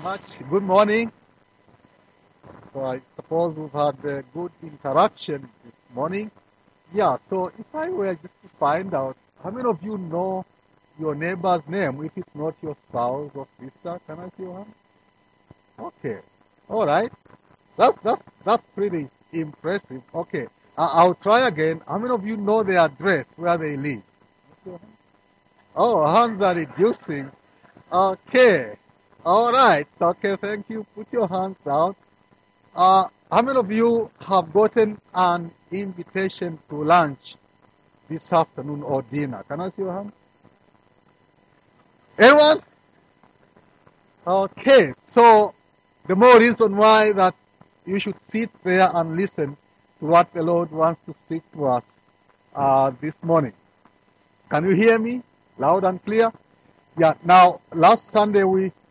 much. Good morning. So I suppose we've had a good interaction this morning. Yeah, so if I were just to find out, how many of you know your neighbor's name if it's not your spouse or sister? Can I see your hand? Okay. All right. That's pretty impressive. Okay. I'll try again. How many of you know their address, where they live? Oh, hands are reducing. Okay. All right. Okay, thank you. Put your hands down. How many of you have gotten an invitation to lunch this afternoon or dinner? Can I see your hand? Anyone? Okay. So, the more reason why that you should sit there and listen to what the Lord wants to speak to us this morning. Can you hear me loud and clear? Yeah. Now, last Sunday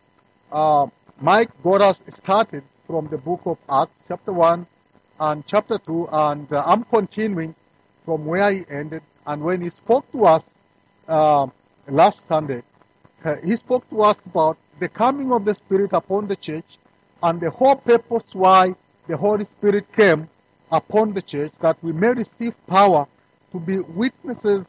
Mike got us started from the book of Acts, chapter 1 and chapter 2, and I'm continuing from where he ended. And when he spoke to us last Sunday, he spoke to us about the coming of the Spirit upon the church and the whole purpose why the Holy Spirit came upon the church, that we may receive power to be witnesses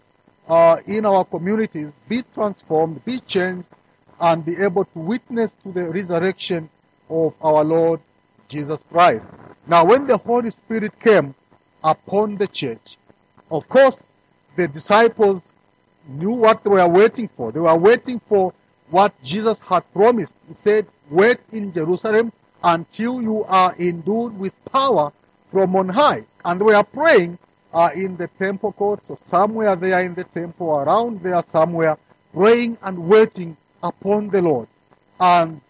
in our communities, be transformed, be changed, and be able to witness to the resurrection of our Lord Jesus Christ. Now, when the Holy Spirit came upon the church, of course, the disciples knew what they were waiting for. They were waiting for what Jesus had promised. He said, wait in Jerusalem until you are endued with power from on high. And they were praying in the temple courts, or somewhere there in the temple, around there somewhere, praying and waiting upon the Lord. And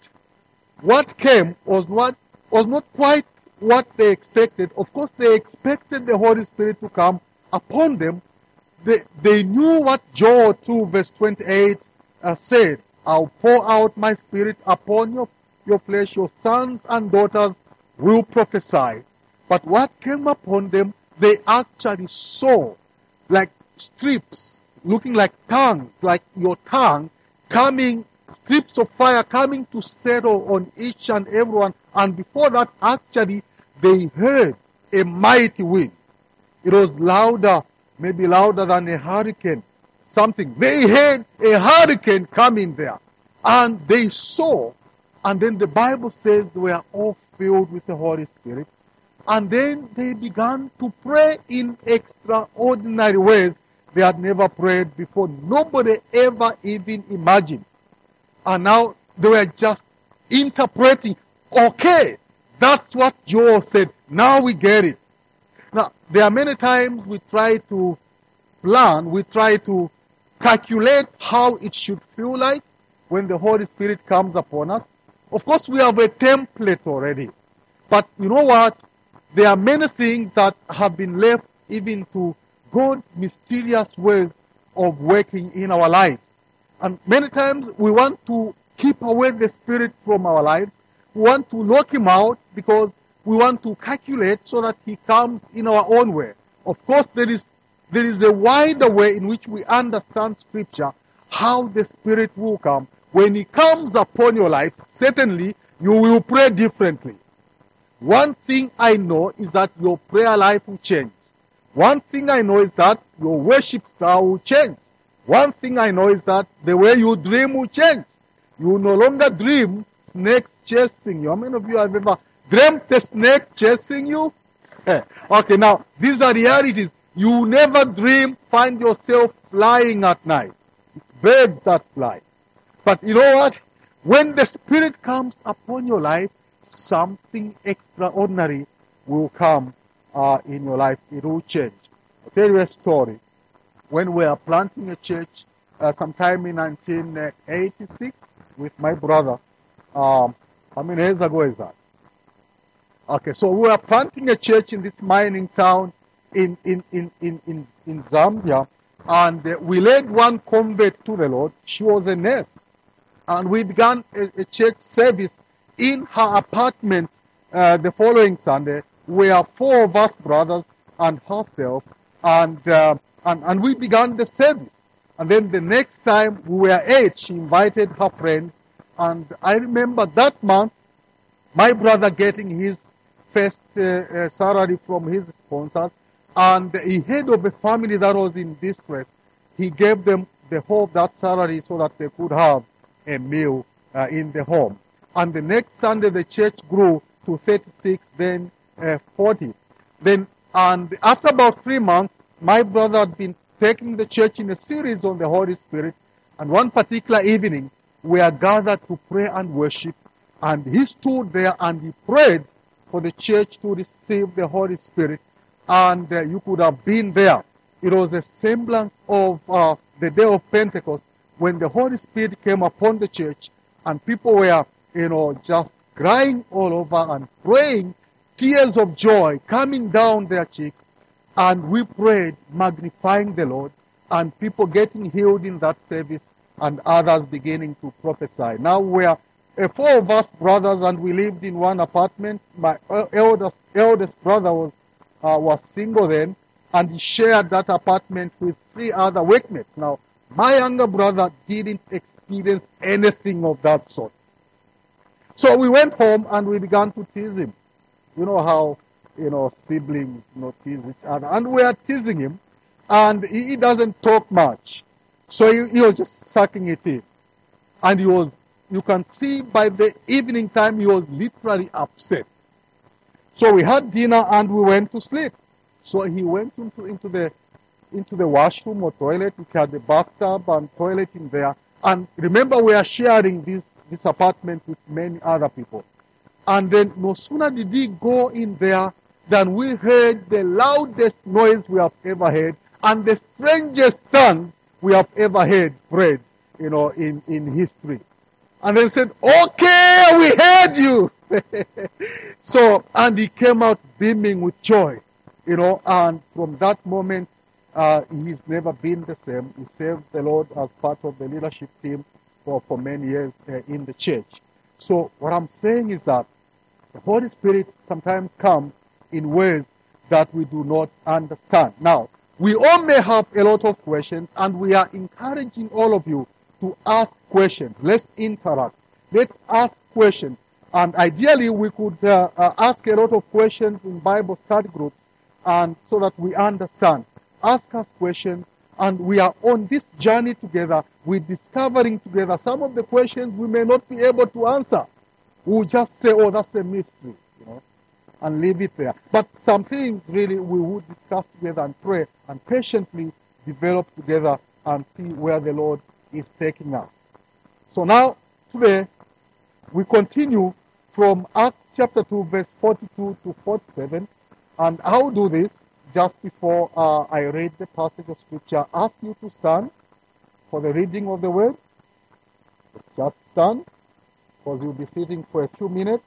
what came was not quite what they expected. Of course, they expected the Holy Spirit to come upon them. They knew what Joel 2 verse 28 said, I'll pour out my Spirit upon your flesh, your sons and daughters will prophesy. But what came upon them, they actually saw like strips, looking like tongues, like your tongue, coming, strips of fire coming to settle on each and everyone. And before that, actually, they heard a mighty wind. It was louder, maybe louder than a hurricane, something. They heard a hurricane coming there. And they saw, and then the Bible says they were all filled with the Holy Spirit. And then they began to pray in extraordinary ways they had never prayed before. Nobody ever even imagined. And now they were just interpreting. Okay, that's what Joel said. Now we get it. Now, there are many times we try to plan, we try to calculate how it should feel like when the Holy Spirit comes upon us. Of course, we have a template already. But you know what? There are many things that have been left even to God's mysterious ways of working in our lives. And many times we want to keep away the Spirit from our lives. We want to lock Him out because we want to calculate so that He comes in our own way. Of course, there is a wider way in which we understand Scripture, how the Spirit will come. When He comes upon your life, certainly you will pray differently. One thing I know is that your prayer life will change. One thing I know is that your worship style will change. One thing I know is that the way you dream will change. You will no longer dream snakes chasing you. How many of you have ever dreamt a snake chasing you? Okay, now, these are realities. You will never find yourself flying at night. It's birds that fly. But you know what? When the Spirit comes upon your life, something extraordinary will come in your life. It will change. I'll tell you a story. When we were planting a church sometime in 1986 with my brother, how many years ago is that? Okay, so we were planting a church in this mining town in Zambia, and we led one convert to the Lord. She was a nurse, and we began a church service in her apartment the following Sunday. We are 4 of us brothers and herself, and we began the service. And then the next time we were 8, she invited her friends, And I remember that month, my brother getting his first salary from his sponsors, and he heard of a family that was in distress. He gave them the whole of that salary so that they could have a meal in the home. And the next Sunday, the church grew to 36, then 40. And after about 3 months, my brother had been taking the church in a series on the Holy Spirit. And one particular evening, we are gathered to pray and worship. And he stood there and he prayed for the church to receive the Holy Spirit. And you could have been there. It was a semblance of the day of Pentecost when the Holy Spirit came upon the church and people were, just crying all over and praying, tears of joy coming down their cheeks. And we prayed, magnifying the Lord, and people getting healed in that service and others beginning to prophesy. Now we are 4 of us brothers and we lived in one apartment. My eldest brother was single then, and he shared that apartment with 3 other workmates. Now, my younger brother didn't experience anything of that sort. So we went home and we began to tease him. You know how, siblings, tease each other. And we are teasing him, and he doesn't talk much. So he was just sucking it in. And you can see by the evening time, he was literally upset. So we had dinner and we went to sleep. So he went into the washroom or toilet, which had a bathtub and toilet in there. And remember, we are sharing this apartment with many other people. And then no sooner did he go in there than we heard the loudest noise we have ever heard and the strangest tongues we have ever heard prayed, in history. And they said, okay, we heard you. So, and he came out beaming with joy, and from that moment, he's never been the same. He serves the Lord as part of the leadership team for many years in the church. So what I'm saying is that the Holy Spirit sometimes comes in ways that we do not understand. Now, we all may have a lot of questions, and we are encouraging all of you to ask questions. Let's interact. Let's ask questions. And ideally, we could ask a lot of questions in Bible study groups, and so that we understand. Ask us questions, and we are on this journey together. We're discovering together some of the questions we may not be able to answer. We'll just say, oh, that's a mystery, and leave it there. But some things really we would discuss together and pray and patiently develop together and see where the Lord is taking us. So now, today, we continue from Acts chapter 2, verse 42 to 47. And I'll do this just before I read the passage of Scripture. Ask you to stand for the reading of the word. Just stand, because you'll be sitting for a few minutes.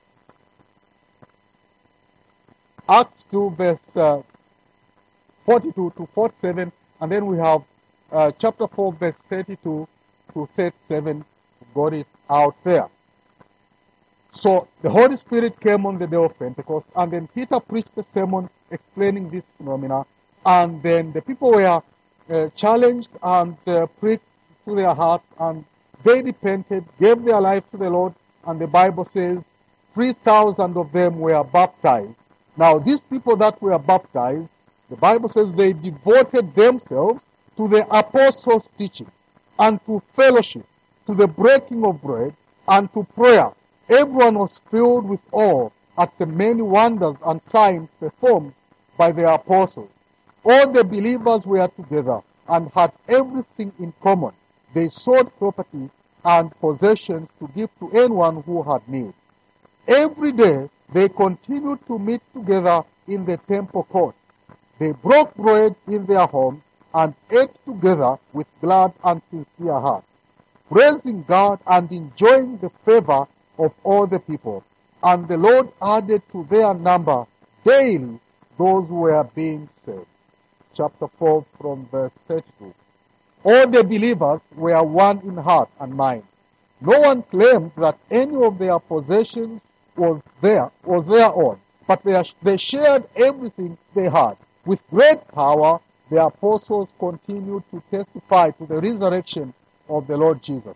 Acts 2, verse 42 to 47. And then we have chapter 4, verse 32 to 37. Got it out there. So the Holy Spirit came on the day of Pentecost, and then Peter preached a sermon explaining this phenomena, and then the people were challenged and preached to their hearts, and they repented, gave their life to the Lord, and the Bible says 3,000 of them were baptized. Now these people that were baptized, the Bible says they devoted themselves to the apostles' teaching, and to fellowship, to the breaking of bread, and to prayer. Everyone was filled with awe at the many wonders and signs performed by the apostles. All the believers were together and had everything in common. They sold property and possessions to give to anyone who had need. Every day they continued to meet together in the temple court. They broke bread in their homes and ate together with glad and sincere hearts, praising God and enjoying the favor of all the people. And the Lord added to their number daily those who were being saved. Chapter 4 from verse 32. All the believers were one in heart and mind. No one claimed that any of their possessions was their own, but they shared everything they had. With great power, the apostles continued to testify to the resurrection of the Lord Jesus.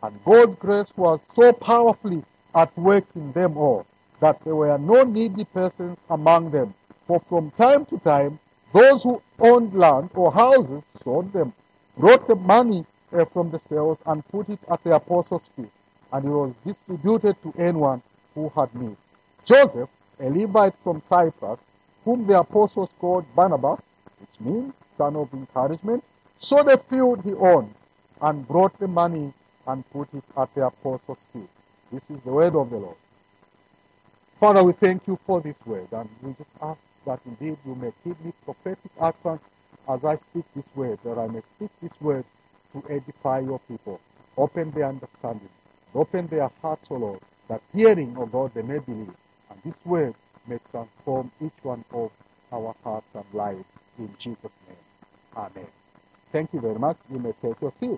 And God's grace was so powerfully at work in them all that there were no needy persons among them. For from time to time, those who owned land or houses sold them, brought the money from the sales and put it at the apostles' feet, and it was distributed to anyone who had need. Joseph, a Levite from Cyprus, whom the apostles called Barnabas, which means son of encouragement, sold a field he owned and brought the money and put it at the apostles' feet. This is the word of the Lord. Father, we thank you for this word, and we just ask that indeed you may give me prophetic utterance as I speak this word, that I may speak this word to edify your people. Open their understanding, open their hearts, O Lord, that hearing, O God, they may believe, and this word may transform each one of our hearts and lives in Jesus' name. Amen. Thank you very much. You may take your seats.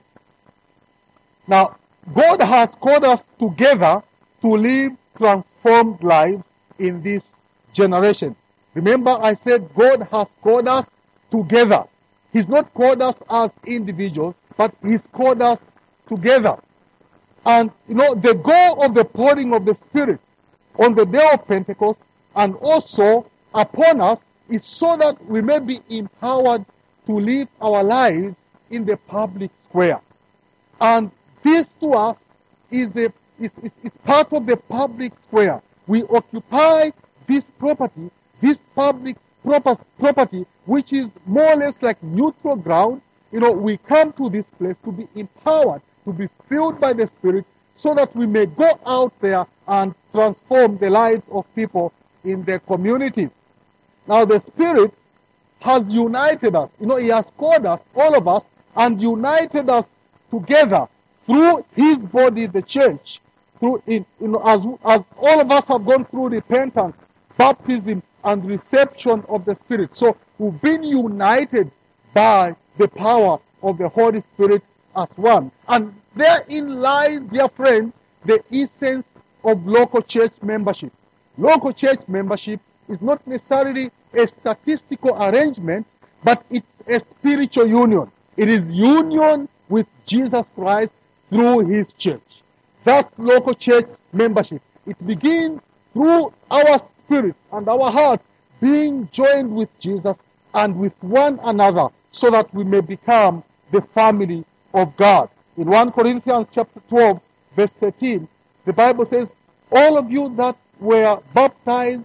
Now, God has called us together to live transformed lives in this generation. Remember, I said God has called us together. He's not called us as individuals, but He's called us together. And, the goal of the pouring of the Spirit on the day of Pentecost and also upon us is so that we may be empowered to live our lives in the public square. And this to us is part of the public square. We occupy this property, this public property, which is more or less like neutral ground. We come to this place to be empowered, to be filled by the Spirit, so that we may go out there and transform the lives of people in their communities. Now the Spirit has united us. He has called us, all of us, and united us together through His body, the church. As all of us have gone through repentance, baptism, and reception of the Spirit. So we've been united by the power of the Holy Spirit as one. And therein lies, dear friends, the essence of local church membership. Local church membership is not necessarily a statistical arrangement, but it's a spiritual union. It is union with Jesus Christ through His church. That's local church membership. It begins through our spirits and our hearts being joined with Jesus and with one another, so that we may become the family of God. In 1 Corinthians chapter 12, verse 13, the Bible says, all of you that were baptized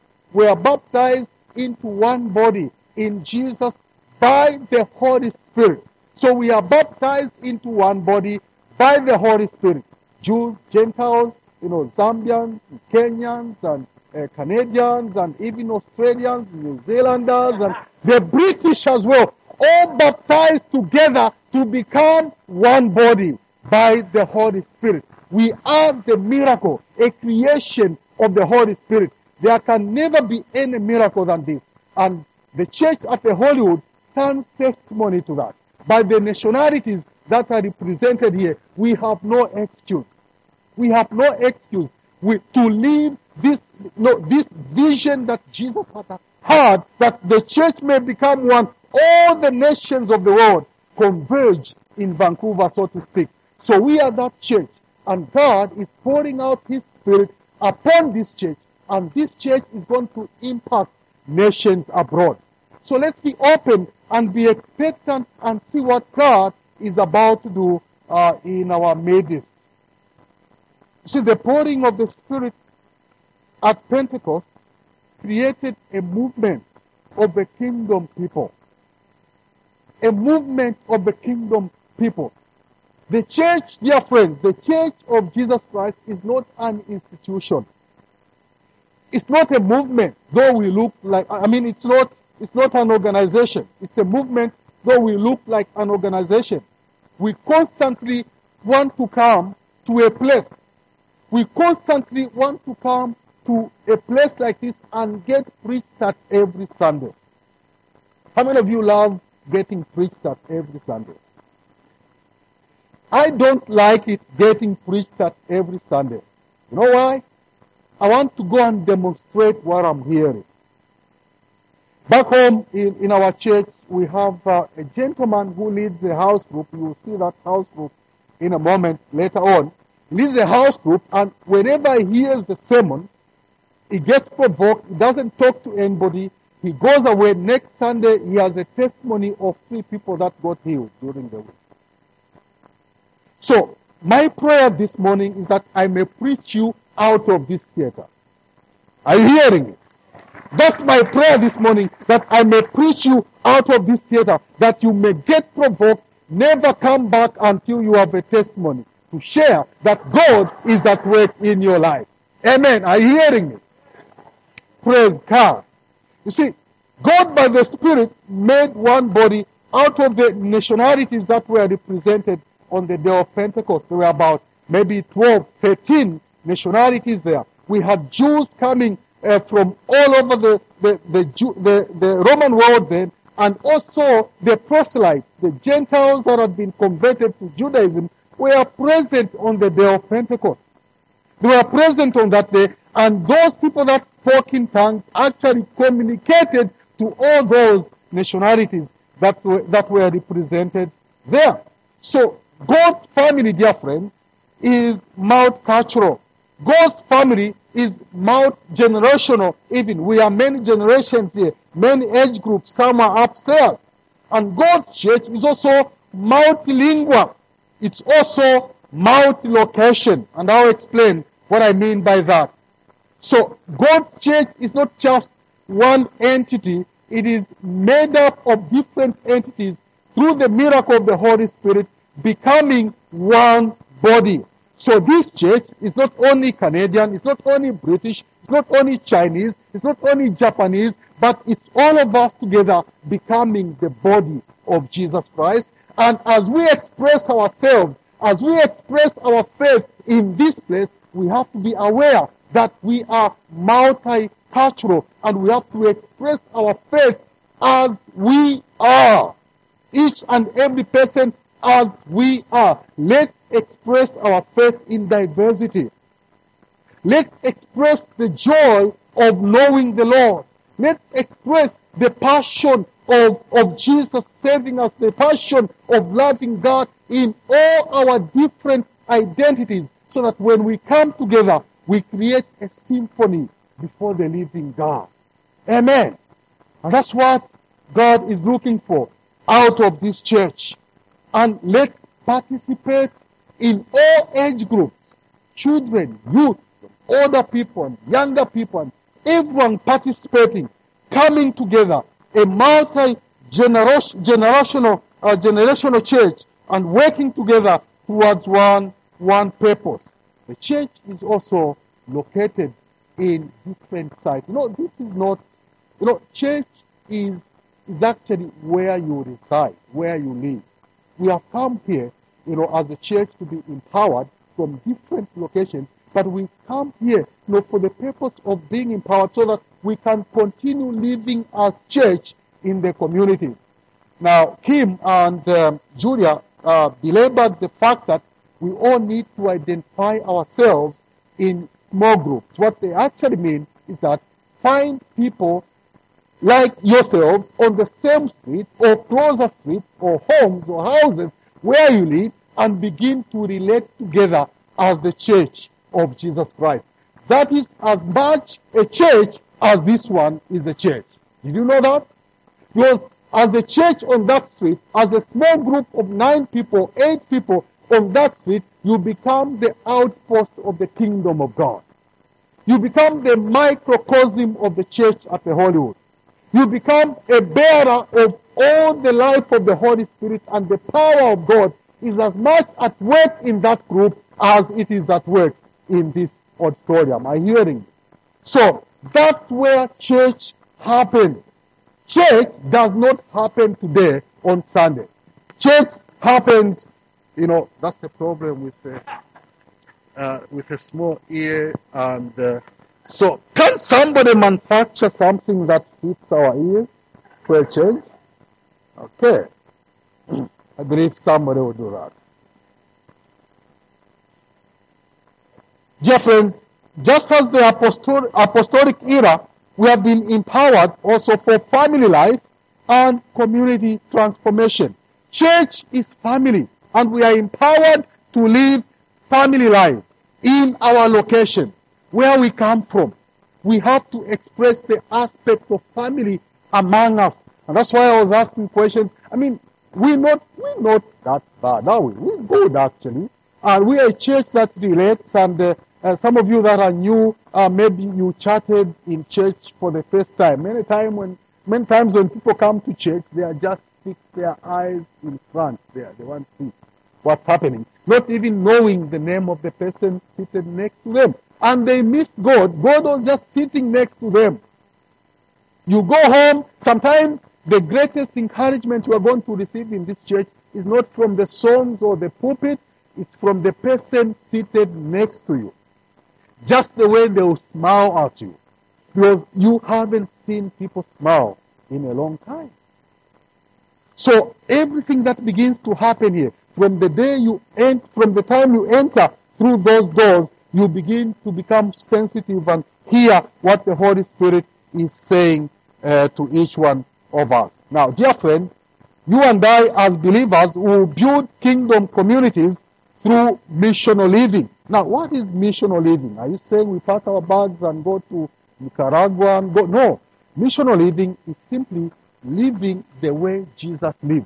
into one body in Jesus by the Holy Spirit. So we are baptized into one body by the Holy Spirit. Jews, Gentiles, Zambians, Kenyans, and Canadians, and even Australians, New Zealanders, and the British as well, all baptized together to become one body by the Holy Spirit. We are the miracle, a creation of the Holy Spirit. There can never be any miracle than this. And the church at the Hollywood stands testimony to that. By the nationalities that are represented here, we have no excuse. We have no excuse to live this vision that Jesus had, that the church may become one. All the nations of the world converge in Vancouver, so to speak. So we are that church, and God is pouring out His Spirit upon this church, and this church is going to impact nations abroad. So let's be open and be expectant and see what God is about to do in our midst. See, the pouring of the Spirit at Pentecost created a movement of the kingdom people. A movement of the kingdom people. The church, dear friends, the church of Jesus Christ is not an institution. It's not a movement, though we look like, it's not an organization. It's a movement, though we look like an organization. We constantly want to come to a place. We constantly want to come to a place like this and get preached at every Sunday. How many of you love getting preached at every Sunday? I don't like it getting preached at every Sunday. You know why? I want to go and demonstrate what I'm hearing. Back home in our church, we have a gentleman who leads a house group. You will see that house group in a moment later on. leads a house group, and whenever he hears the sermon, he gets provoked, he doesn't talk to anybody, he goes away. Next Sunday, he has a testimony of 3 people that got healed during the week. So, my prayer this morning is that I may preach you out of this theater. Are you hearing me? That's my prayer this morning, that I may preach you out of this theater, that you may get provoked, never come back until you have a testimony to share that God is at work in your life. Amen. Are you hearing me? Praise God. You see, God by the Spirit made one body out of the nationalities that were represented on the day of Pentecost. There were about maybe 12, 13 nationalities there. We had Jews coming from all over the Roman world then, and also the proselytes, the Gentiles that had been converted to Judaism, were present on the day of Pentecost. They were present on that day, and those people that spoke in tongues actually communicated to all those nationalities that were represented there. So, God's family, dear friends, is multicultural. God's family is multi-generational even. We are many generations here, many age groups, some are upstairs. And God's church is also multilingual. It's also multi-location. And I'll explain what I mean by that. So, God's church is not just one entity. It is made up of different entities through the miracle of the Holy Spirit becoming one body. So this church is not only Canadian, it's not only British, it's not only Chinese, it's not only Japanese, but it's all of us together becoming the body of Jesus Christ. And as we express ourselves, as we express our faith in this place, we have to be aware that we are multicultural and we have to express our faith as we are. Each and every person as we are. Let's express our faith in diversity. Let's express the joy of knowing the Lord. Let's express the passion of Jesus saving us, the passion of loving God in all our different identities, so that when we come together, we create a symphony before the living God. Amen. And that's what God is looking for out of this church. And let's participate in all age groups, children, youth, older people, and younger people, and everyone participating, coming together, a multi-generational church, and working together towards one purpose. The church is also located in different sites. This is not, church is actually where you reside, where you live. We have come here, as a church to be empowered from different locations, but we come here, for the purpose of being empowered so that we can continue living as church in the communities. Now, Kim and Julia belabored the fact that we all need to identify ourselves in small groups. What they actually mean is that find people like yourselves on the same street or closer streets or homes or houses where you live and begin to relate together as the church of Jesus Christ. That is as much a church as this one is a church. Did you know that? Because as a church on that street, as a small group of 9 people, 8 people on that street, you become the outpost of the kingdom of God. You become the microcosm of the church at the Hollywood. You become a bearer of all the life of the Holy Spirit, and the power of God is as much at work in that group as it is at work in this auditorium. Are you hearing me? So, that's where church happens. Church does not happen today on Sunday. Church happens, that's the problem with a small ear. And so, can somebody manufacture something that fits our ears for a church? Okay. I believe somebody will do that. Dear friends, just as the apostolic era, we have been empowered also for family life and community transformation. Church is family, and we are empowered to live family life, in our location, where we come from. We have to express the aspect of family among us. And that's why I was asking questions. I mean, we're not that bad, are we? We're good, actually. And we are a church that relates, and some of you that are new, maybe you chatted in church for the first time. Many times when people come to church, they are just fix their eyes in front there. They want to see what's happening, not even knowing the name of the person seated next to them. And they miss God. God was just sitting next to them. You go home, sometimes the greatest encouragement you are going to receive in this church is not from the songs or the pulpit, it's from the person seated next to you. Just the way they will smile at you. Because you haven't seen people smile in a long time. So everything that begins to happen here, from the time you enter through those doors, you begin to become sensitive and hear what the Holy Spirit is saying to each one of us. Now, dear friends, you and I as believers will build kingdom communities through missional living. Now, what is missional living? Are you saying we pack our bags and go to Nicaragua and go? No. Missional living is simply living the way Jesus lived.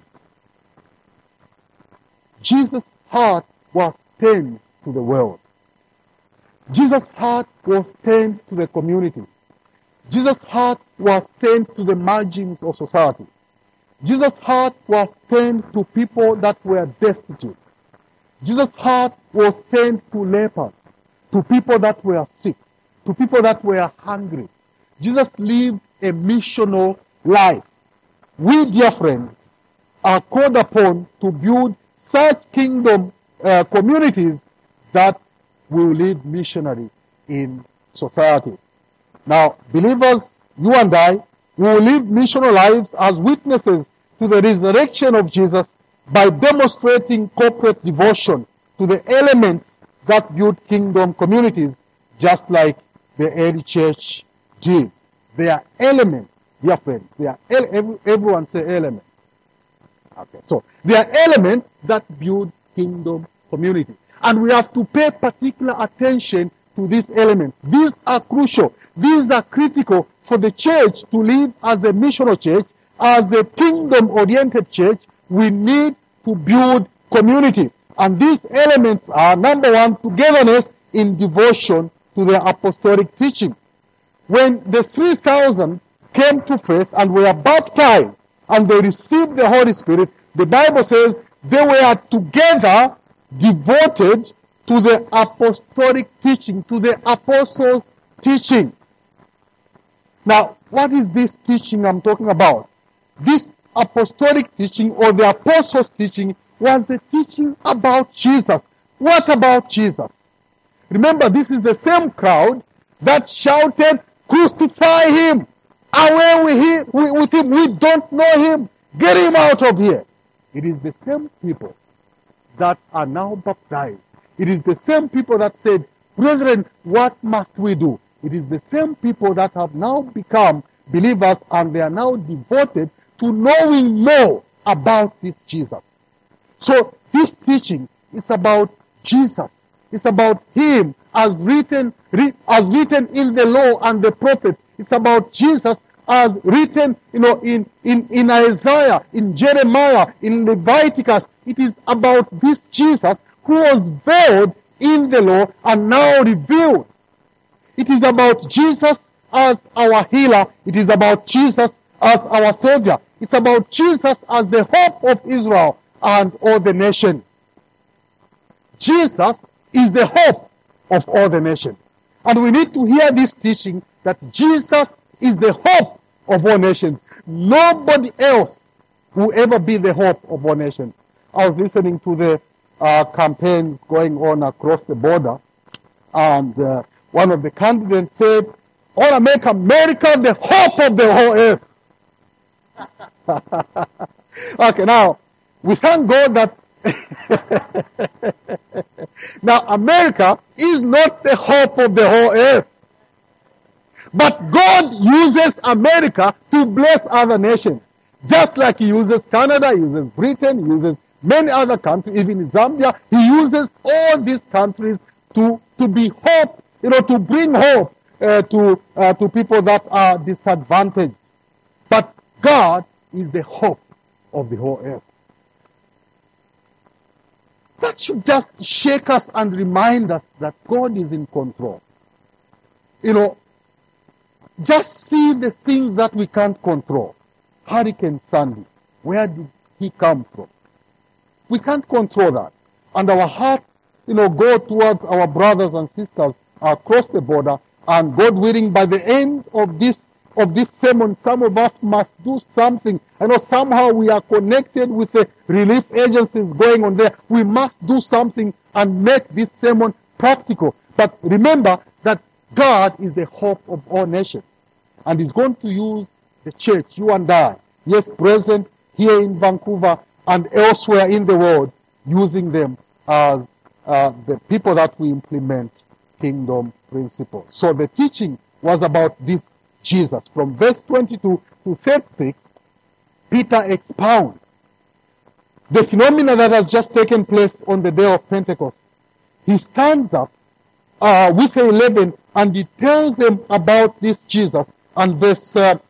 Jesus' heart was turned to the world. Jesus' heart was turned to the community. Jesus' heart was turned to the margins of society. Jesus' heart was turned to people that were destitute. Jesus' heart was turned to lepers, to people that were sick, to people that were hungry. Jesus lived a missional life. We, dear friends, are called upon to build such kingdom communities that will live missionary in society. Now, believers, you and I, will live missional lives as witnesses to the resurrection of Jesus by demonstrating corporate devotion to the elements that build kingdom communities, just like the early church did. They are elements, dear friends. They are everyone say element. Okay, so they are elements that build kingdom community, and we have to pay particular attention to these elements. These are crucial. These are critical for the church to live as a missional church, as a kingdom-oriented church. We need to build community. And these elements are, number one, togetherness in devotion to the apostolic teaching. When the 3,000 came to faith and were baptized and they received the Holy Spirit, the Bible says they were together devoted to the apostolic teaching, to the apostles' teaching. Now, what is this teaching I'm talking about? This apostolic teaching or the apostles' teaching was the teaching about Jesus. What about Jesus? Remember, this is the same crowd that shouted, "Crucify him! Away with him! We don't know him! Get him out of here!" It is the same people that are now baptized. It is the same people that said, "Brethren, what must we do?" It is the same people that have now become believers, and they are now devoted to knowing more about this Jesus. So this teaching is about Jesus. It's about him as written in the law and the prophets. It's about Jesus as written, in Isaiah, in Jeremiah, in Leviticus. It is about this Jesus who was veiled in the law and now revealed. It is about Jesus as our healer. It is about Jesus as our Savior. It's about Jesus as the hope of Israel and all the nations. Jesus is the hope of all the nations. And we need to hear this teaching that Jesus is the hope of all nations. Nobody else will ever be the hope of all nations. I was listening to the campaigns going on across the border, and one of the candidates said, "I want to make America the hope of the whole earth." Okay, now, we thank God that now America is not the hope of the whole earth. But God uses America to bless other nations. Just like he uses Canada, he uses Britain, he uses many other countries, even in Zambia. He uses all these countries to be hope, to bring hope to people that are disadvantaged. But God is the hope of the whole earth. That should just shake us and remind us that God is in control. Just see the things that we can't control. Hurricane Sandy, where did he come from? We can't control that. And our heart, go towards our brothers and sisters across the border. And God willing, by the end of this sermon, some of us must do something. I know somehow we are connected with the relief agencies going on there. We must do something and make this sermon practical. But remember that God is the hope of all nations. And He's going to use the church, you and I, yes, present here in Vancouver and elsewhere in the world, using them as the people that we implement kingdom principles. So the teaching was about this Jesus. From verse 22 to 36, Peter expounds the phenomena that has just taken place on the day of Pentecost. He stands up with the 11 and he tells them about this Jesus. And verse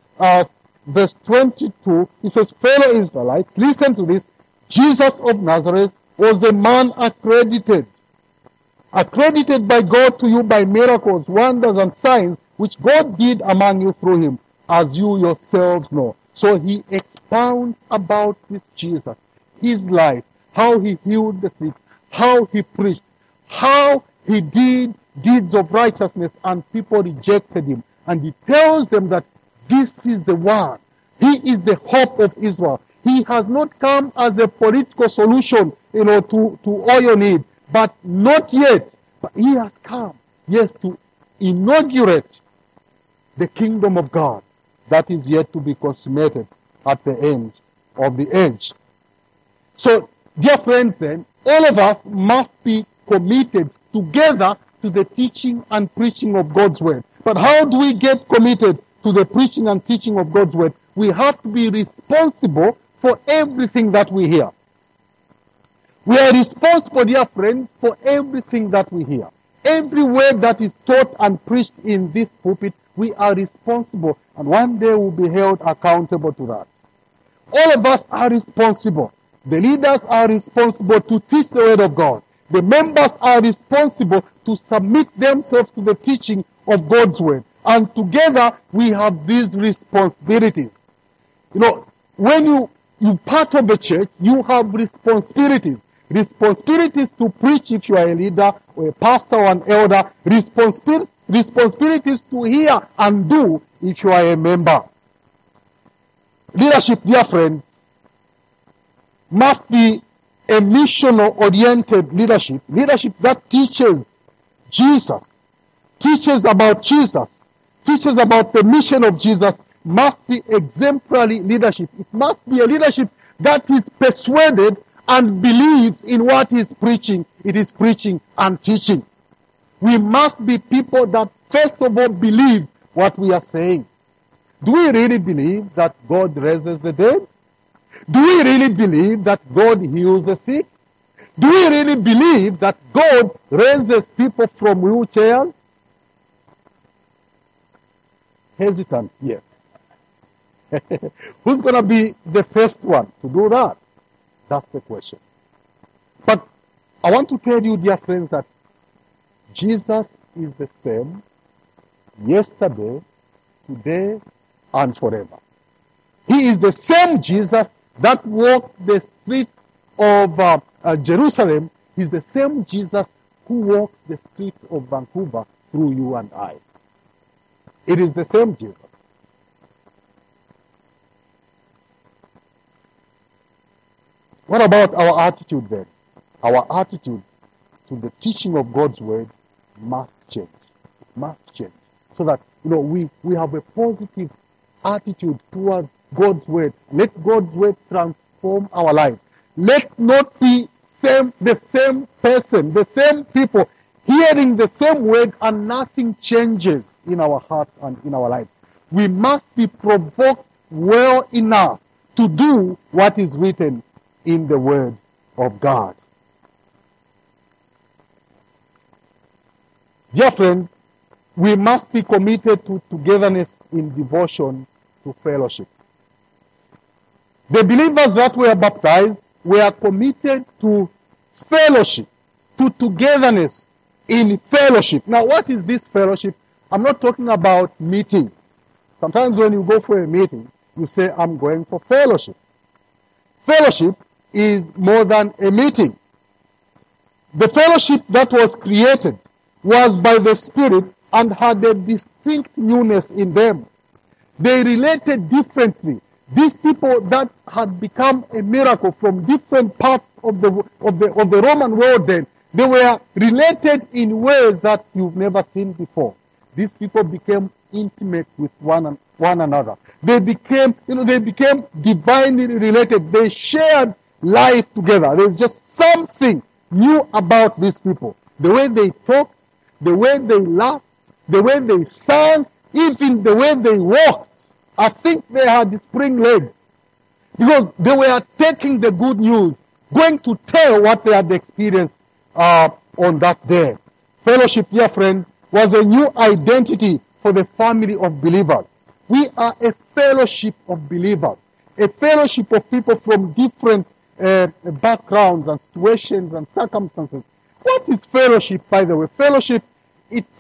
22, he says, fellow Israelites, listen to this. Jesus of Nazareth was a man accredited by God to you by miracles, wonders, and signs, which God did among you through him, as you yourselves know. So he expounds about this Jesus, his life, how he healed the sick, how he preached, how he did deeds of righteousness, and people rejected him. And he tells them that this is the one. He is the hope of Israel. He has not come as a political solution, to all your need, but not yet. But he has come, yes, to inaugurate the kingdom of God that is yet to be consummated at the end of the age. So, dear friends, then, all of us must be committed together to the teaching and preaching of God's word. But how do we get committed to the preaching and teaching of God's word? We have to be responsible for everything that we hear. We are responsible, dear friends, for everything that we hear. Every word that is taught and preached in this pulpit, we are responsible, and one day we'll be held accountable to that. All of us are responsible. The leaders are responsible to teach the word of God. The members are responsible to submit themselves to the teaching of God's word. And together we have these responsibilities. When you part of the church, you have responsibilities. Responsibilities to preach if you are a leader or a pastor or an elder. Responsibilities to hear and do if you are a member. Leadership, dear friends, must be a missional-oriented leadership. Leadership that teaches Jesus, teaches about Jesus, teaches about the mission of Jesus, must be exemplary leadership. It must be a leadership that is persuaded and believes in what is preaching. It is preaching and teaching. We must be people that first of all believe what we are saying. Do we really believe that God raises the dead? Do we really believe that God heals the sick? Do we really believe that God raises people from wheelchairs? Hesitant, yes. Who's going to be the first one to do that? That's the question. But I want to tell you, dear friends, that Jesus is the same yesterday, today, and forever. He is the same Jesus that walked the streets of Jerusalem. He's the same Jesus who walks the streets of Vancouver through you and I. It is the same Jesus. What about our attitude then? Our attitude to the teaching of God's word must change. It must change. So that, we have a positive attitude towards God's word. Let God's word transform our lives. Let not be the same person, the same people, hearing the same word and nothing changes in our hearts and in our lives. We must be provoked well enough to do what is written in the word of God. Dear friends, we must be committed to togetherness in devotion to fellowship. The believers that were baptized were committed to fellowship, to togetherness in fellowship. Now, what is this fellowship? I'm not talking about meetings. Sometimes when you go for a meeting, you say, I'm going for fellowship. Fellowship is more than a meeting. The fellowship that was created was by the Spirit and had a distinct newness in them. They related differently. These people that had become a miracle from different parts of the Roman world then, they were related in ways that you've never seen before. These people became intimate with one another. They became divinely related. They shared life together. There's just something new about these people. The way they talked, the way they laughed, the way they sang, even the way they walked. I think they had spring legs. Because they were taking the good news, going to tell what they had experienced on that day. Fellowship, dear friends, was a new identity for the family of believers. We are a fellowship of believers, a fellowship of people from different backgrounds and situations and circumstances. What is fellowship, by the way? Fellowship, it's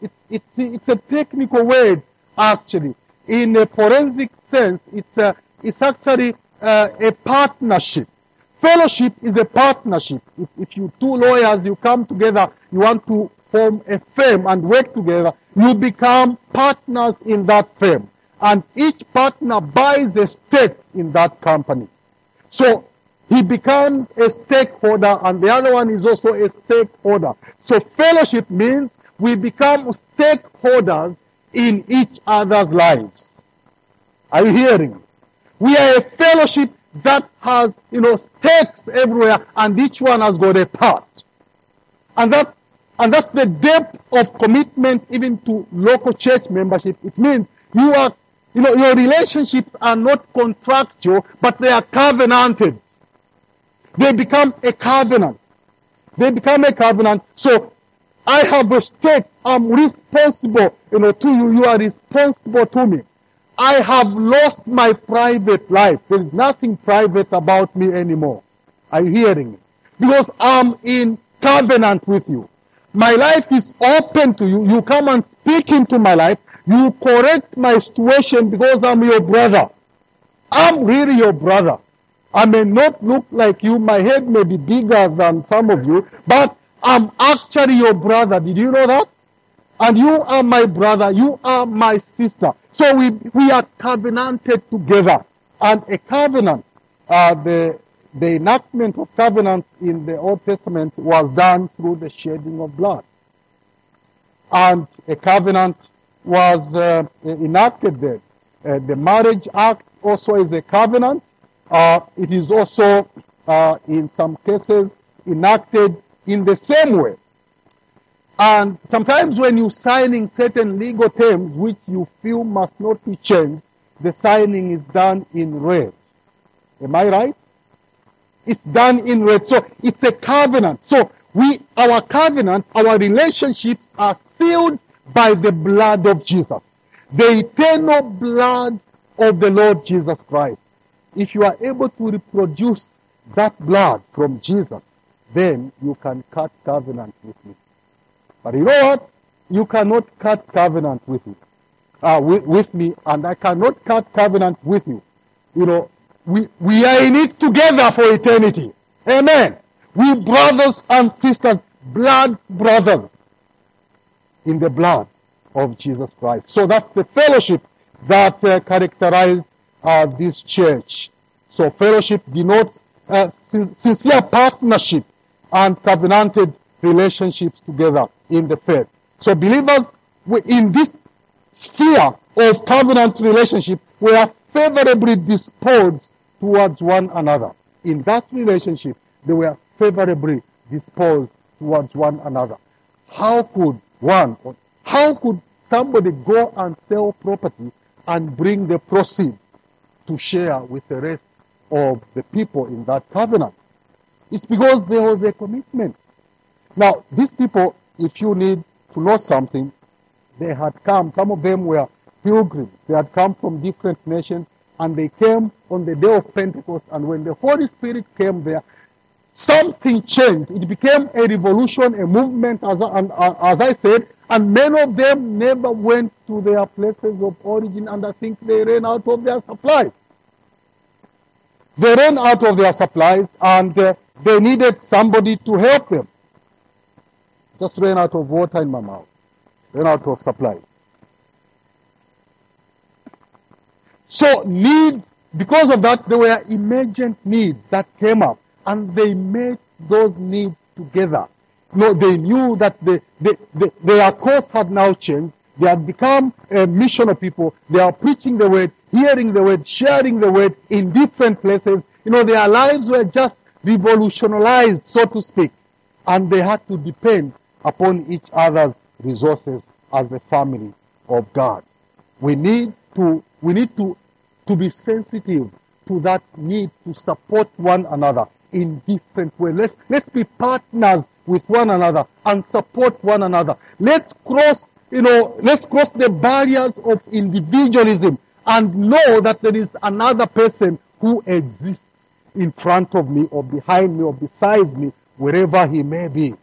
a technical word, actually. In a forensic sense, it's actually a partnership. Fellowship is a partnership. If you two lawyers, you come together, you want to form a firm and work together, you become partners in that firm. And each partner buys a stake in that company. So he becomes a stakeholder and the other one is also a stakeholder. So fellowship means we become stakeholders in each other's lives. Are you hearing? We are a fellowship that has, stakes everywhere and each one has got a part. And that's the depth of commitment even to local church membership. It means your relationships are not contractual, but they are covenanted. They become a covenant. So I have a stake. I'm responsible, to you. You are responsible to me. I have lost my private life. There is nothing private about me anymore. Are you hearing me? Because I'm in covenant with you. My life is open to you. You come and speak into my life. You correct my situation because I'm your brother. I'm really your brother. I may not look like you. My head may be bigger than some of you, but I'm actually your brother. Did you know that? And you are my brother. You are my sister. So we are covenanted together. And a covenant, the enactment of covenants in the Old Testament was done through the shedding of blood. And a covenant was enacted there. The marriage act also is a covenant. It is also, in some cases, enacted in the same way. And sometimes when you're signing certain legal terms which you feel must not be changed, the signing is done in red. Am I right? It's done in red. So it's a covenant. So our covenant, our relationships are sealed by the blood of Jesus. The eternal blood of the Lord Jesus Christ. If you are able to reproduce that blood from Jesus, then you can cut covenant with me. But you know what? You cannot cut covenant with me. With me, and I cannot cut covenant with you. We are in it together for eternity. Amen. We brothers and sisters, blood brothers, in the blood of Jesus Christ. So that's the fellowship that characterized this church. So fellowship denotes sincere partnership and covenanted relationships together in the faith. So believers in this sphere of covenant relationship were favorably disposed towards one another. In that relationship, they were favorably disposed towards one another. How could somebody go and sell property and bring the proceeds to share with the rest of the people in that covenant? It's because there was a commitment. Now, these people, if you need to know something, they had come, some of them were pilgrims. They had come from different nations, and they came on the day of Pentecost, and when the Holy Spirit came there, something changed. It became a revolution, a movement, as I said, and many of them never went to their places of origin, and I think they ran out of their supplies. They ran out of their supplies, and they needed somebody to help them. Just ran out of water in my mouth. Ran out of supplies. So needs, because of that, there were emergent needs that came up, and they met those needs together. No, they knew that their course had now changed. They had become a mission of people. They are preaching the word, hearing the word, sharing the word in different places. Their lives were just revolutionized, so to speak. And they had to depend upon each other's resources as the family of God. We need to be sensitive to that need to support one another in different ways. Let's be partners with one another and support one another. Let's cross the barriers of individualism and know that there is another person who exists in front of me or behind me or beside me, wherever he may be.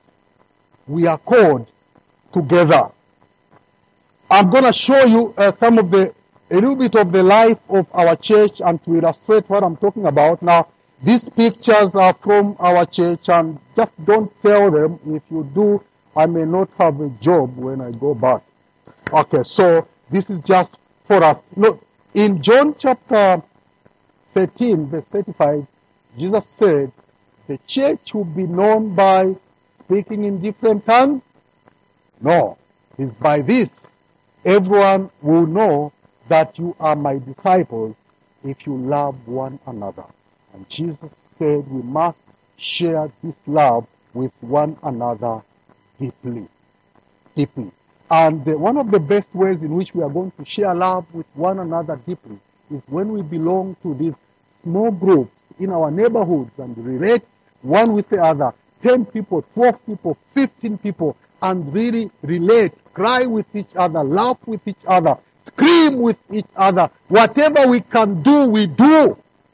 We are called together. I'm going to show you a little bit of the life of our church, and to illustrate what I'm talking about. Now, these pictures are from our church, and just don't tell them. If you do, I may not have a job when I go back. Okay, so this is just for us. Look, in John chapter 13, verse 35, Jesus said, the church will be known by speaking in different tongues? No, it's by this. Everyone will know that you are my disciples if you love one another. And Jesus said we must share this love with one another deeply. Deeply. And one of the best ways in which we are going to share love with one another deeply is when we belong to these small groups in our neighborhoods and relate one with the other, 10 people, 12 people, 15 people, and really relate, cry with each other, laugh with each other, scream with each other. Whatever we can do, we do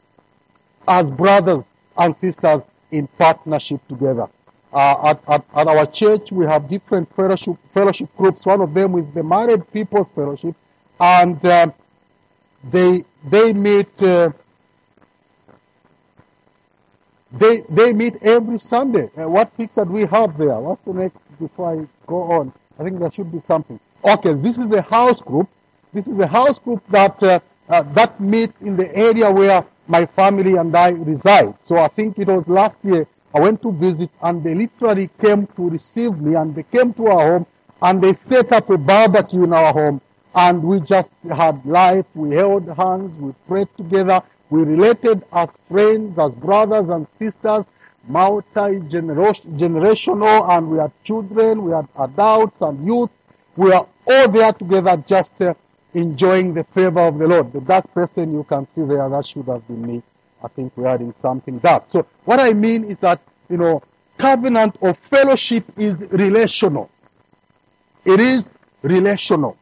as brothers and sisters in partnership together. At our church, we have different fellowship groups. One of them is the Married People's Fellowship, and they meet they meet every Sunday. What picture do we have there? What's the next before I go on? I think there should be something. Okay, this is a house group. This is a house group that meets in the area where my family and I reside. So I think it was last year I went to visit, and they literally came to receive me, and they came to our home, and they set up a barbecue in our home, and we just had life. We held hands, we prayed together, we related as friends, as brothers and sisters, multi-generational, and we had children, we had adults and youth. We are all there together just enjoying the favor of the Lord. The dark person you can see there, that should have been me. I think we're adding something dark. So what I mean is that, covenant of fellowship is relational. It is relational.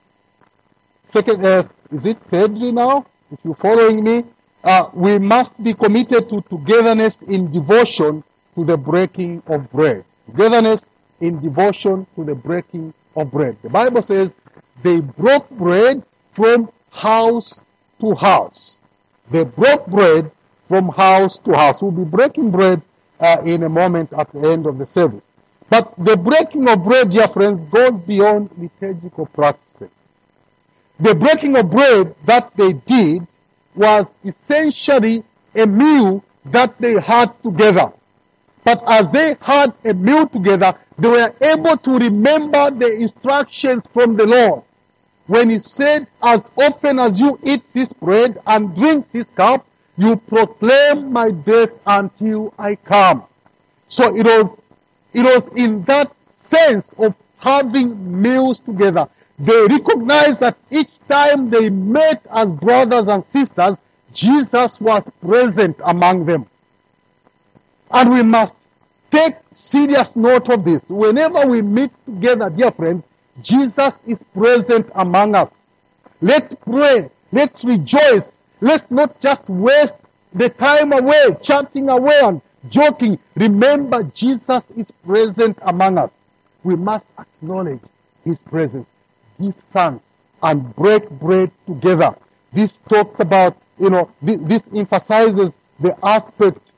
Second, is it thirdly now? If you're following me, we must be committed to togetherness in devotion to the breaking of bread. Togetherness in devotion to the breaking of bread. The Bible says they broke bread from house to house. They broke bread from house to house. We'll be breaking bread in a moment at the end of the service. But the breaking of bread, dear friends, goes beyond liturgical practices. The breaking of bread that they did was essentially a meal that they had together. But as they had a meal together, they were able to remember the instructions from the Lord. When he said, as often as you eat this bread and drink this cup, you proclaim my death until I come. So it was in that sense of having meals together. They recognized that each time they met as brothers and sisters, Jesus was present among them. And we must take serious note of this. Whenever we meet together, dear friends, Jesus is present among us. Let's pray. Let's rejoice. Let's not just waste the time away, chatting away and joking. Remember, Jesus is present among us. We must acknowledge His presence, give thanks, and break bread together. This talks about, this emphasizes the aspect,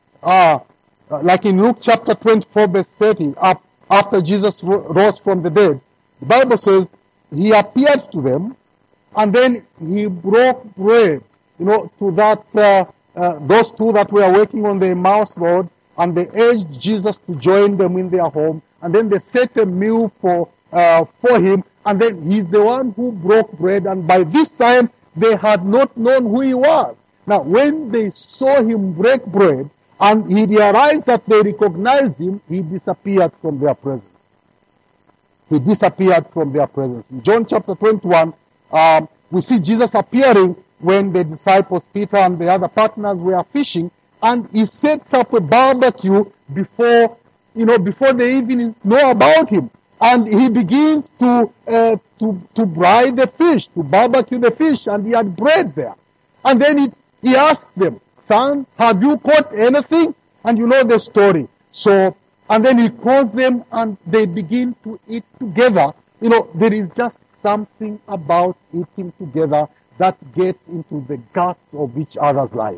like in Luke chapter 24, verse 30, after Jesus rose from the dead. The Bible says He appeared to them, and then He broke bread, to that those two that were working on the Emmaus road, and they urged Jesus to join them in their home, and then they set a meal for Him, and then He's the one who broke bread, and by this time they had not known who He was. Now, when they saw Him break bread, and He realized that they recognized Him, He disappeared from their presence. He disappeared from their presence. In John chapter 21, we see Jesus appearing when the disciples, Peter and the other partners, were fishing, and He sets up a barbecue before they even know about Him. And He begins to fry the fish, to barbecue the fish, and He had bread there. And then He asks them, "Son, have you caught anything?" And you know the story. So, and then He calls them, and they begin to eat together. There is just something about eating together that gets into the guts of each other's lives.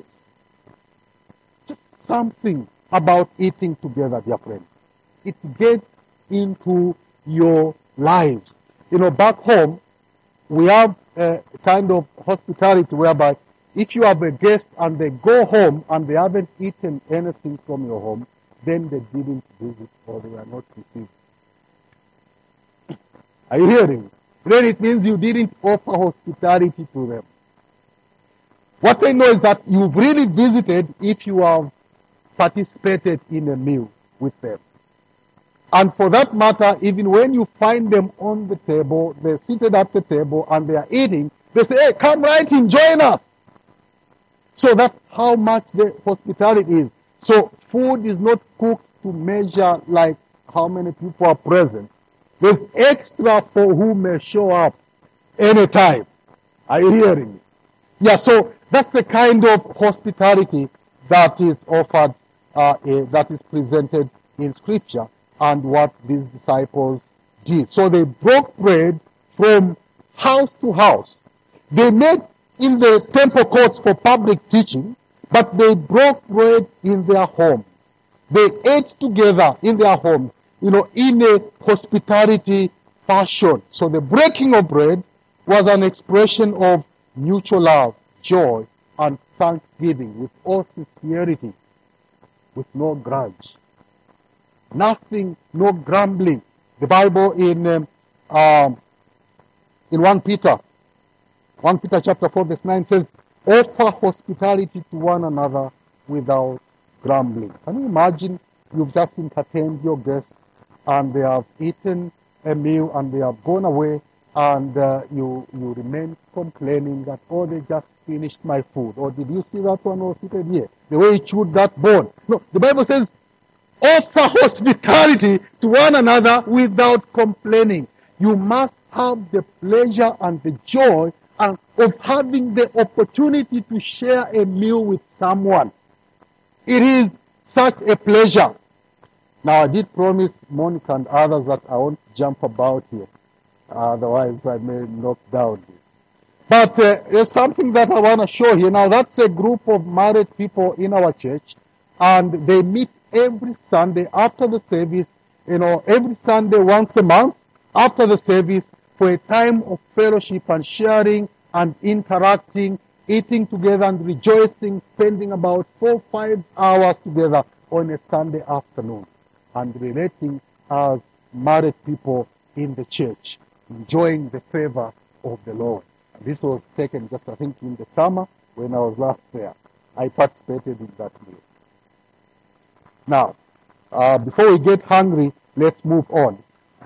Just something about eating together, dear friends. It gets into your lives. Back home, we have a kind of hospitality whereby if you have a guest and they go home and they haven't eaten anything from your home, then they didn't visit or they were not received. Are you hearing me? Then it means you didn't offer hospitality to them. What I know is that you've really visited if you have participated in a meal with them. And for that matter, even when you find them on the table, they're seated at the table and they are eating, they say, "Hey, come right in, join us." So that's how much the hospitality is. So food is not cooked to measure like how many people are present. There's extra for who may show up anytime. Are you hearing me? Yeah, so that's the kind of hospitality that is offered, that is presented in Scripture, and what these disciples did. So they broke bread from house to house. They met in the temple courts for public teaching, but they broke bread in their homes. They ate together in their homes, in a hospitality fashion. So the breaking of bread was an expression of mutual love, joy, and thanksgiving with all sincerity, with no grudge. Nothing, no grumbling. The Bible in 1 Peter chapter 4 verse 9 says, "Offer hospitality to one another without grumbling." Can you imagine you've just entertained your guests and they have eaten a meal and they have gone away, and you remain complaining that, "Oh, they just finished my food," or "Did you see that one was seated here? The way he chewed that bone." No, the Bible says, offer hospitality to one another without complaining. You must have the pleasure and the joy of having the opportunity to share a meal with someone. It is such a pleasure. Now, I did promise Monica and others that I won't jump about here. Otherwise, I may knock down this. But there's something that I want to show here. Now, that's a group of married people in our church, and they meet every Sunday after the service, every Sunday once a month after the service for a time of fellowship and sharing and interacting, eating together and rejoicing, spending about 4-5 hours together on a Sunday afternoon and relating as married people in the church, enjoying the favor of the Lord. And this was taken just, I think, in the summer when I was last there. I participated in that meal. Now, before we get hungry, let's move on.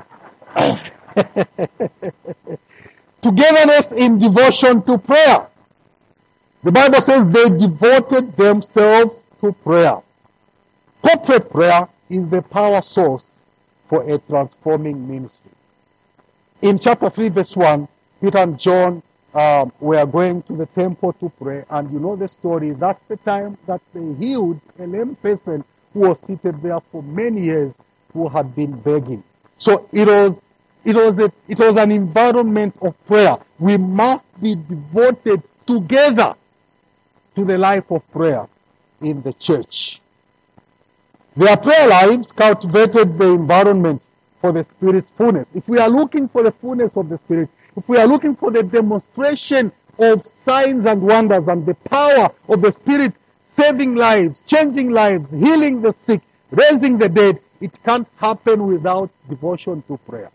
Togetherness in devotion to prayer. The Bible says they devoted themselves to prayer. Corporate prayer is the power source for a transforming ministry. In chapter 3, verse 1, Peter and John were going to the temple to pray, and you know the story. That's the time that they healed a lame person who was seated there for many years, who had been begging. So it was an environment of prayer. We must be devoted together to the life of prayer in the church. Their prayer lives cultivated the environment for the Spirit's fullness. If we are looking for the fullness of the Spirit, if we are looking for the demonstration of signs and wonders and the power of the Spirit saving lives, changing lives, healing the sick, raising the dead, it can't happen without devotion to prayer.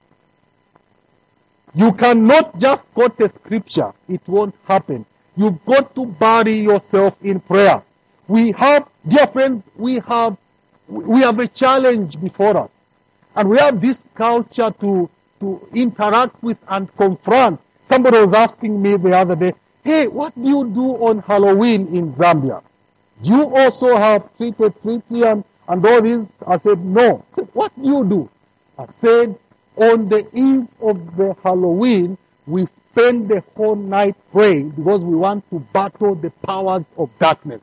You cannot just quote a scripture. It won't happen. You've got to bury yourself in prayer. We have, dear friends, we have a challenge before us. And we have this culture to interact with and confront. Somebody was asking me the other day, hey, what do you do on Halloween in Zambia? Do you also have treaty and all this? I said, no. I said, what do you do? I said, on the eve of the Halloween, we spend the whole night praying because we want to battle the powers of darkness.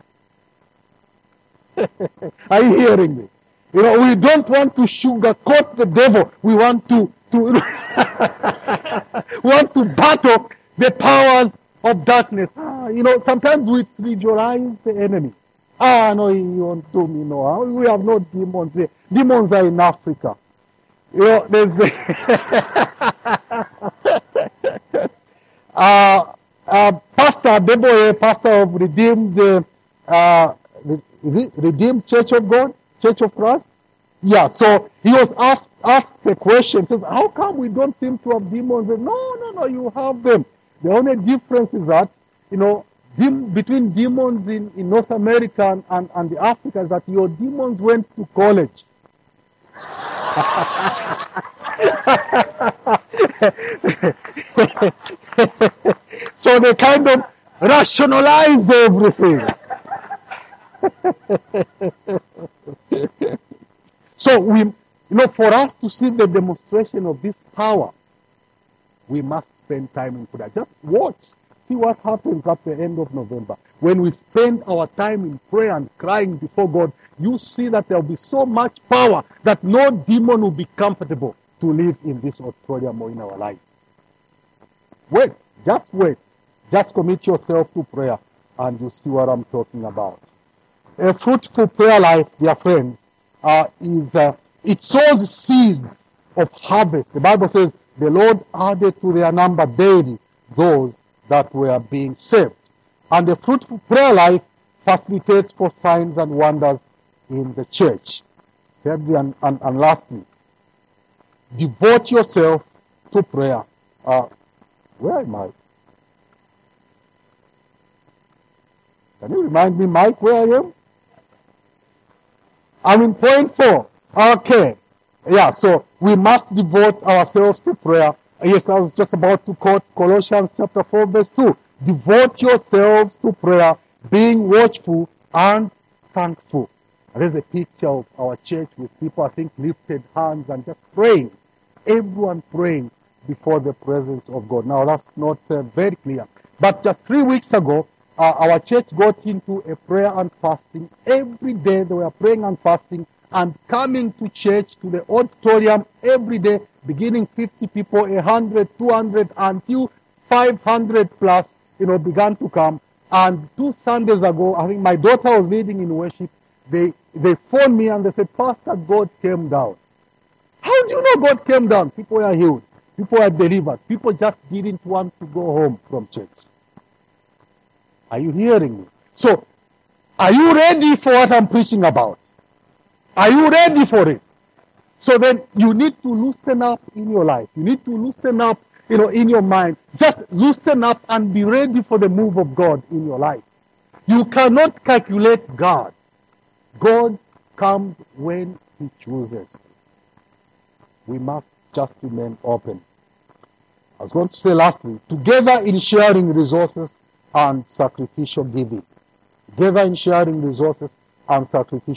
Are you hearing me? You know, we don't want to sugarcoat the devil. We want to want to battle the powers of darkness. Sometimes we trivialize the enemy. No, he won't do me no. We have no demons here. Demons are in Africa. There's Pastor Deboye, pastor of Redeemed Church of God, Church of Christ. Yeah, so he was asked the question, says, how come we don't seem to have demons? Said, no, you have them. The only difference is that, between demons in North America and the Africa is that your demons went to college. So they kind of rationalize everything. So for us to see the demonstration of this power, we must spend time in prayer. Just watch. See what happens at the end of November. When we spend our time in prayer and crying before God, you see that there will be so much power that no demon will be comfortable to live in this auditorium or in our lives. Wait. Just commit yourself to prayer and you see what I'm talking about. A fruitful prayer life, dear friends, it sows seeds of harvest. The Bible says the Lord added to their number daily those that were being saved. And the fruitful prayer life facilitates for signs and wonders in the church. Thirdly and lastly, devote yourself to prayer. Where am I? Can you remind me, Mike, where I am? I'm in point 4. Okay. Yeah, so we must devote ourselves to prayer. Yes, I was just about to quote Colossians chapter 4, verse 2. Devote yourselves to prayer, being watchful and thankful. There's a picture of our church with people, I think, lifted hands and just praying. Everyone praying before the presence of God. Now, that's not very clear. But just 3 weeks ago, our church got into a prayer and fasting. Every day they were praying and fasting and coming to church, to the auditorium every day, beginning 50 people, 100, 200, until 500 plus, began to come. And 2 Sundays ago, I think my daughter was leading in worship. They phoned me and they said, Pastor, God came down. How do you know God came down? People are healed. People are delivered. People just didn't want to go home from church. Are you hearing me? So, are you ready for what I'm preaching about? Are you ready for it? So then you need to loosen up in your life. You need to loosen up, in your mind. Just loosen up and be ready for the move of God in your life. You cannot calculate God. God comes when He chooses. We must just remain open. I was going to say lastly, together in sharing resources and sacrificial giving. Together in sharing resources and sacrificial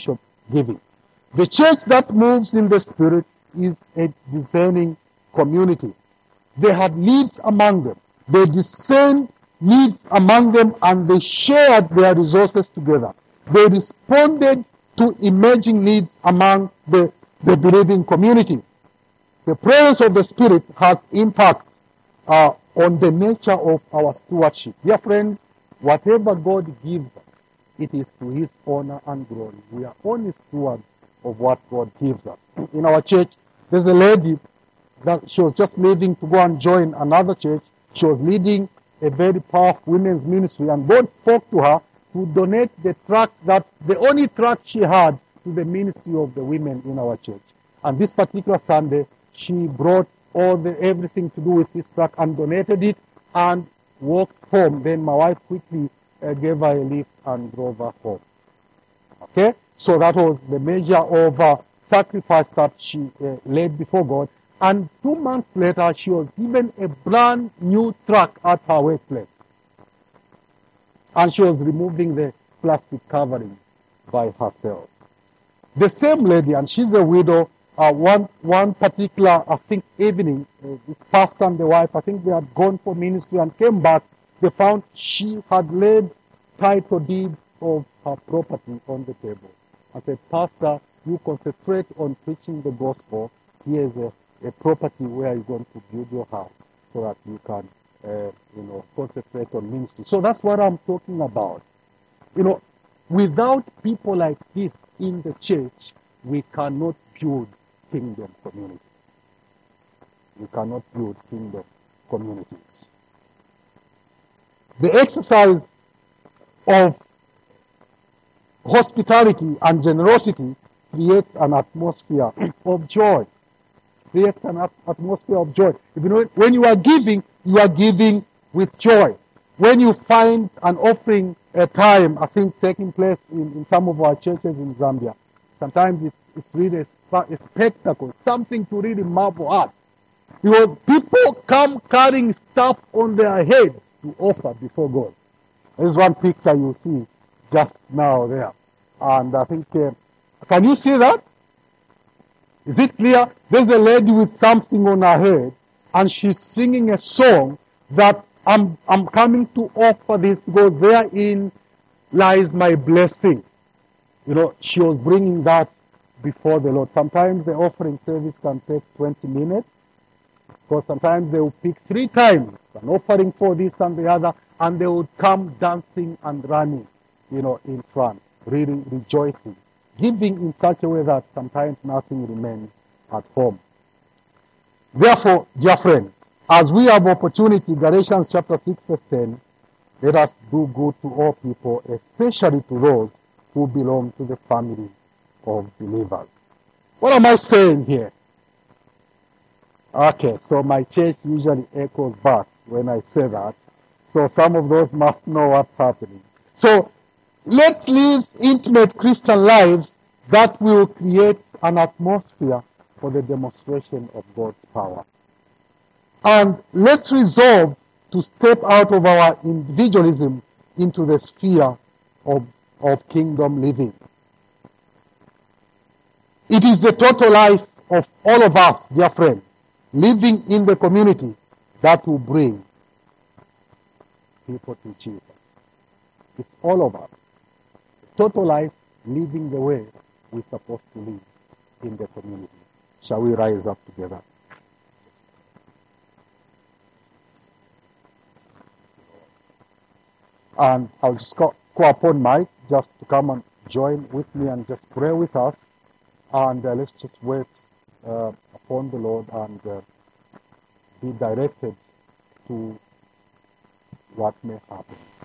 giving. The church that moves in the Spirit is a discerning community. They had needs among them. They discerned needs among them and they shared their resources together. They responded to emerging needs among the believing community. The presence of the Spirit has impact on the nature of our stewardship. Dear friends, whatever God gives us, it is to His honor and glory. We are only stewards of what God gives us. In our church, there's a lady that she was just leaving to go and join another church. She was leading a very powerful women's ministry, and God spoke to her to donate the only tract she had, to the ministry of the women in our church. And this particular Sunday, she brought everything to do with this tract and donated it and walked home. Then my wife quickly gave her a lift and drove her home. Okay? So that was the measure of sacrifice that she laid before God. And 2 months later, she was given a brand new tract at her workplace. And she was removing the plastic covering by herself. The same lady, and she's a widow, one particular, I think, evening, this pastor and the wife, I think they had gone for ministry and came back. They found she had laid title deeds of her property on the table. I said, Pastor, you concentrate on preaching the gospel. Here's a property where you're going to build your house so that you can, concentrate on ministry. So that's what I'm talking about. Without people like this in the church, we cannot build kingdom communities. We cannot build kingdom communities. The exercise of hospitality and generosity creates an atmosphere of joy. Creates an atmosphere of joy. When you are giving with joy. When you find an offering time, I think, taking place in some of our churches in Zambia, sometimes it's really a spectacle, something to really marvel at. Because people come carrying stuff on their head to offer before God. There's one picture you see just now there. And I think, can you see that? Is it clear? There's a lady with something on her head, and she's singing a song that I'm coming to offer this because therein lies my blessing. She was bringing that before the Lord. Sometimes the offering service can take 20 minutes, because sometimes they will pick 3 times an offering for this and the other, and they would come dancing and running, in front, really rejoicing, giving in such a way that sometimes nothing remains at home. Therefore, dear friends, as we have opportunity, Galatians chapter 6 verse 10, let us do good to all people, especially to those who belong to the family of believers. What am I saying here? Okay, so my church usually echoes back when I say that. So some of those must know what's happening. So let's live intimate Christian lives that will create an atmosphere for the demonstration of God's power. And let's resolve to step out of our individualism into the sphere of kingdom living. It is the total life of all of us, dear friends, living in the community that will bring people to Jesus. It's all of us. Total life, living the way we're supposed to live in the community. Shall we rise up together? And I'll just call upon Mike just to come and join with me and just pray with us. And let's just wait upon the Lord and be directed to what may happen.